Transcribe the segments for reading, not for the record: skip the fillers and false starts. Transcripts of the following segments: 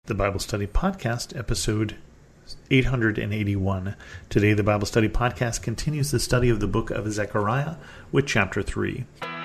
the Bible Study Podcast, episode 881. Today, the Bible Study Podcast continues the study of the book of Zechariah with chapter 3.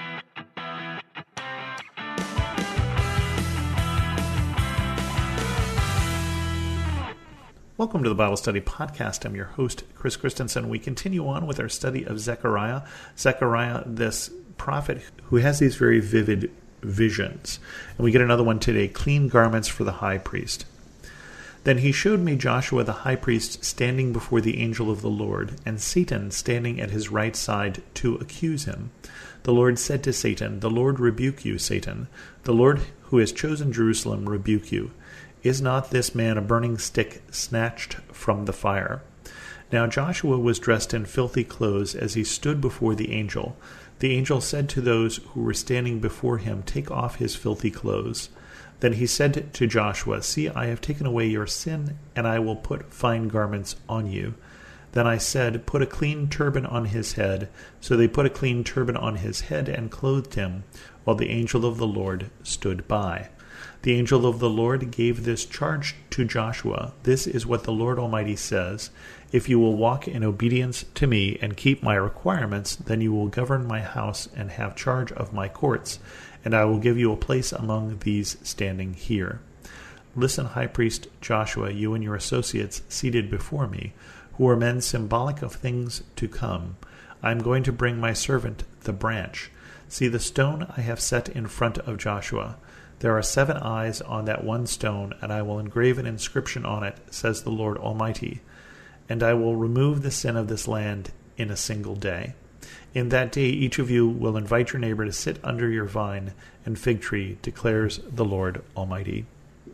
Welcome to the Bible Study Podcast. I'm your host, Chris Christensen. We continue on with our study of Zechariah. Zechariah, this prophet who has these very vivid visions. And we get another one today, clean garments for the high priest. Then he showed me Joshua the high priest standing before the angel of the Lord, and Satan standing at his right side to accuse him. The Lord said to Satan, "The Lord rebuke you, Satan. The Lord who has chosen Jerusalem rebuke you. Is not this man a burning stick snatched from the fire?" Now Joshua was dressed in filthy clothes as he stood before the angel. The angel said to those who were standing before him, "Take off his filthy clothes." Then he said to Joshua, "See, I have taken away your sin, and I will put fine garments on you." Then I said, "Put a clean turban on his head." So they put a clean turban on his head and clothed him, while the angel of the Lord stood by. The angel of the Lord gave this charge to Joshua. "This is what the Lord Almighty says. If you will walk in obedience to me and keep my requirements, then you will govern my house and have charge of my courts, and I will give you a place among these standing here. Listen, high priest Joshua, you and your associates seated before me, who are men symbolic of things to come. I am going to bring my servant, the branch. See the stone I have set in front of Joshua. There are 7 eyes on that one stone, and I will engrave an inscription on it, says the Lord Almighty. And I will remove the sin of this land in a single day. In that day each of you will invite your neighbor to sit under your vine and fig tree, declares the Lord Almighty."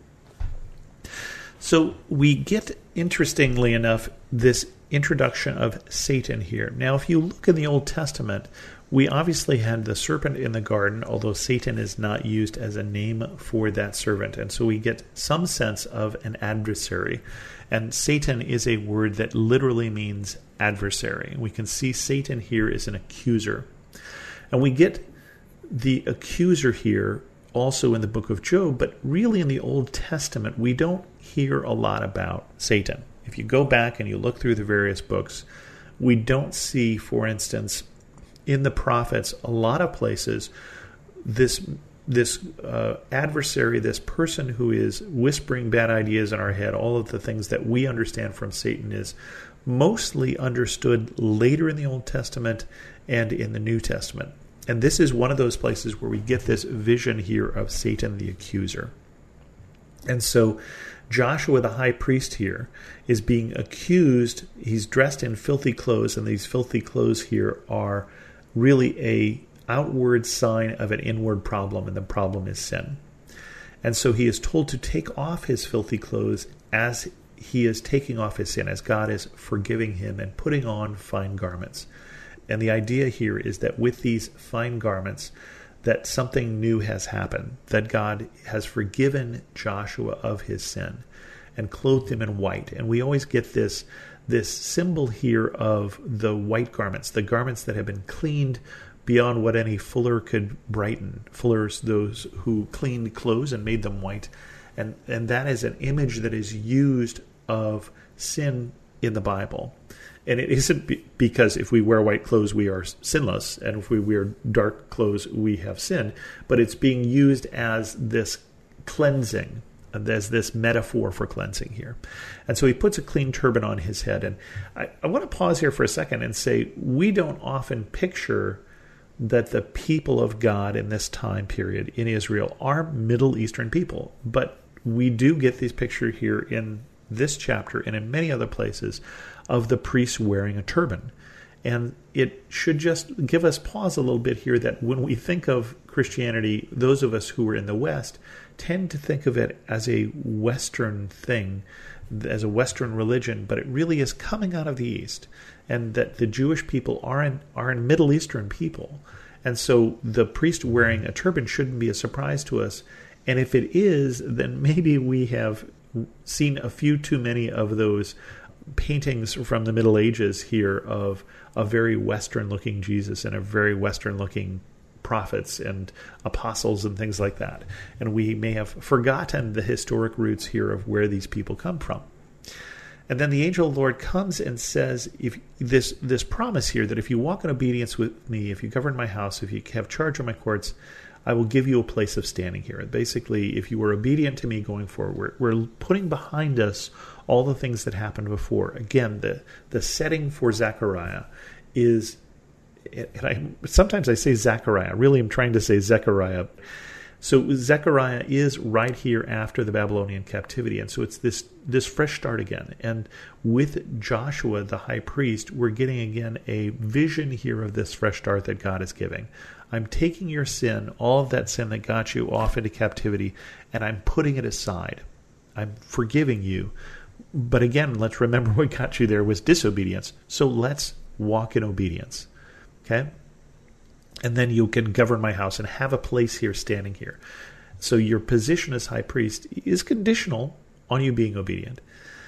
So we get, interestingly enough, this introduction of Satan here. Now, if you look in the Old Testament, we obviously had the serpent in the garden, although Satan is not used as a name for that serpent. And so we get some sense of an adversary. And Satan is a word that literally means adversary. We can see Satan here is an accuser. And we get the accuser here also in the book of Job, but really in the Old Testament, we don't hear a lot about Satan. If you go back and you look through the various books, we don't see, for instance, in the prophets, a lot of places, this adversary, this person who is whispering bad ideas in our head, all of the things that we understand from Satan is mostly understood later in the Old Testament and in the New Testament. And this is one of those places where we get this vision here of Satan the accuser. And so Joshua the high priest here is being accused. He's dressed in filthy clothes, and these filthy clothes here are really a outward sign of an inward problem, and the problem is sin. And so he is told to take off his filthy clothes as he is taking off his sin, as God is forgiving him and putting on fine garments. And the idea here is that with these fine garments, that something new has happened, that God has forgiven Joshua of his sin and clothed him in white. And we always get this symbol here of the white garments, the garments that have been cleaned beyond what any fuller could brighten. Fullers, those who cleaned clothes and made them white. And that is an image that is used of sin in the Bible. And it isn't because if we wear white clothes, we are sinless, and if we wear dark clothes, we have sin. But it's being used as this cleansing, as this metaphor for cleansing here. And so he puts a clean turban on his head. And I want to pause here for a second and say, we don't often picture that the people of God in this time period in Israel are Middle Eastern people. But we do get this picture here in this chapter and in many other places of the priest wearing a turban. And it should just give us pause a little bit here that when we think of Christianity, those of us who are in the West tend to think of it as a Western thing, as a Western religion, but it really is coming out of the East, and that the Jewish people are in Middle Eastern people. And so the priest wearing a turban shouldn't be a surprise to us. And if it is, then maybe we have seen a few too many of those paintings from the Middle Ages here of a very Western-looking Jesus and a very Western-looking prophets and apostles and things like that. And we may have forgotten the historic roots here of where these people come from. And then the angel of the Lord comes and says, if this promise here that if you walk in obedience with me, if you govern my house, if you have charge of my courts, I will give you a place of standing here. Basically, if you were obedient to me going forward, we're putting behind us all the things that happened before. Again, the setting for Zechariah is, and sometimes I say Zechariah. Really, I'm trying to say Zechariah. So Zechariah is right here after the Babylonian captivity, and so it's this fresh start again. And with Joshua, the high priest, we're getting again a vision here of this fresh start that God is giving. I'm taking your sin, all of that sin that got you off into captivity, and I'm putting it aside. I'm forgiving you. But again, let's remember what got you there was disobedience. So let's walk in obedience. Okay? And then you can govern my house and have a place here standing here. So your position as high priest is conditional on you being obedient.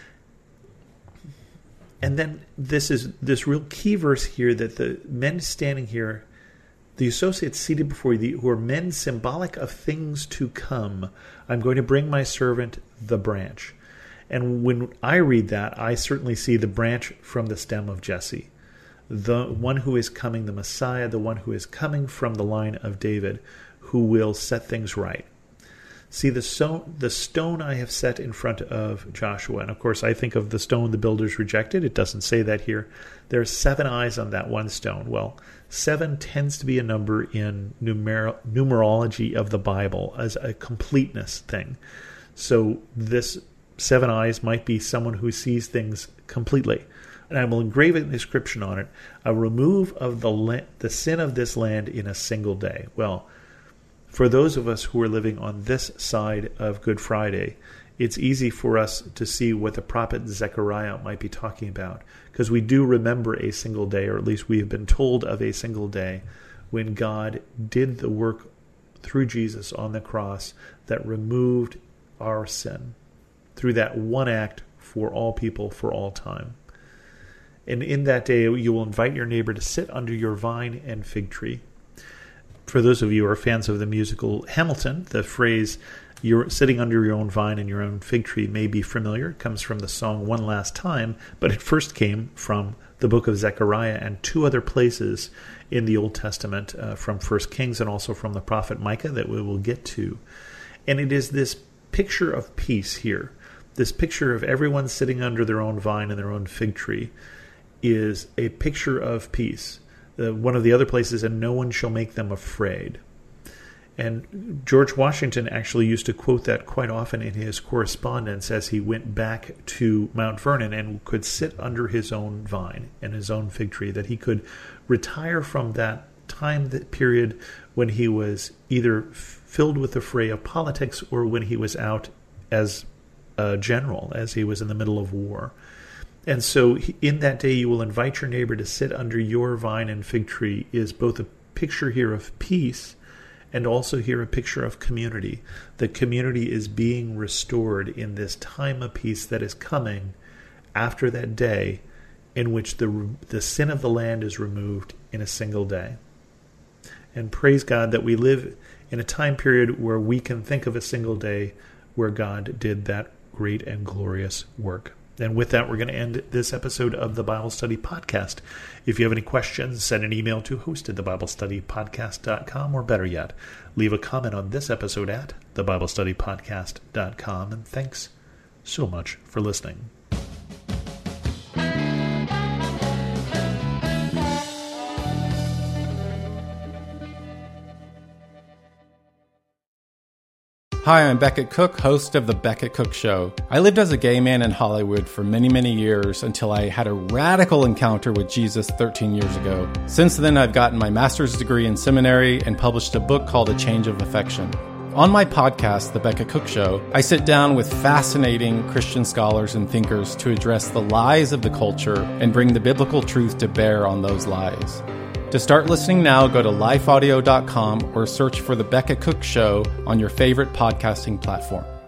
And then this is this real key verse here that the men standing here, the associates seated before you, who are men symbolic of things to come. I'm going to bring my servant the branch. And when I read that, I certainly see the branch from the stem of Jesse. The one who is coming, the Messiah, the one who is coming from the line of David, who will set things right. See, the stone I have set in front of Joshua. And of course, I think of the stone the builders rejected. It doesn't say that here. There are 7 eyes on that one stone. Well, 7 tends to be a number in numerology of the Bible as a completeness thing. So this 7 eyes might be someone who sees things completely. And I will engrave an inscription on it, a remove of the sin of this land in a single day. Well, for those of us who are living on this side of Good Friday, it's easy for us to see what the prophet Zechariah might be talking about, because we do remember a single day, or at least we have been told of a single day, when God did the work through Jesus on the cross that removed our sin through that one act for all people for all time. And in that day, you will invite your neighbor to sit under your vine and fig tree. For those of you who are fans of the musical Hamilton, the phrase, you're sitting under your own vine and your own fig tree, may be familiar. It comes from the song One Last Time, but it first came from the book of Zechariah and 2 other places in the Old Testament, from 1 Kings and also from the prophet Micah that we will get to. And it is this picture of peace here, this picture of everyone sitting under their own vine and their own fig tree, is a picture of peace. One of the other places, and no one shall make them afraid. And George Washington actually used to quote that quite often in his correspondence as he went back to Mount Vernon and could sit under his own vine and his own fig tree, that he could retire from that time, that period when he was either filled with the fray of politics or when he was out as a general, as he was in the middle of war. And so in that day you will invite your neighbor to sit under your vine and fig tree is both a picture here of peace and also here a picture of community. The community is being restored in this time of peace that is coming after that day in which the sin of the land is removed in a single day. And praise God that we live in a time period where we can think of a single day where God did that great and glorious work. And with that, we're going to end this episode of the Bible Study Podcast. If you have any questions, send an email to host@thebiblestudypodcast.com, or better yet, leave a comment on this episode at thebiblestudypodcast.com. And thanks so much for listening. Hi, I'm Becket Cook, host of The Becket Cook Show. I lived as a gay man in Hollywood for many, many years until I had a radical encounter with Jesus 13 years ago. Since then, I've gotten my master's degree in seminary and published a book called A Change of Affection. On my podcast, The Becket Cook Show, I sit down with fascinating Christian scholars and thinkers to address the lies of the culture and bring the biblical truth to bear on those lies. To start listening now, go to lifeaudio.com or search for The Becket Cook Show on your favorite podcasting platform.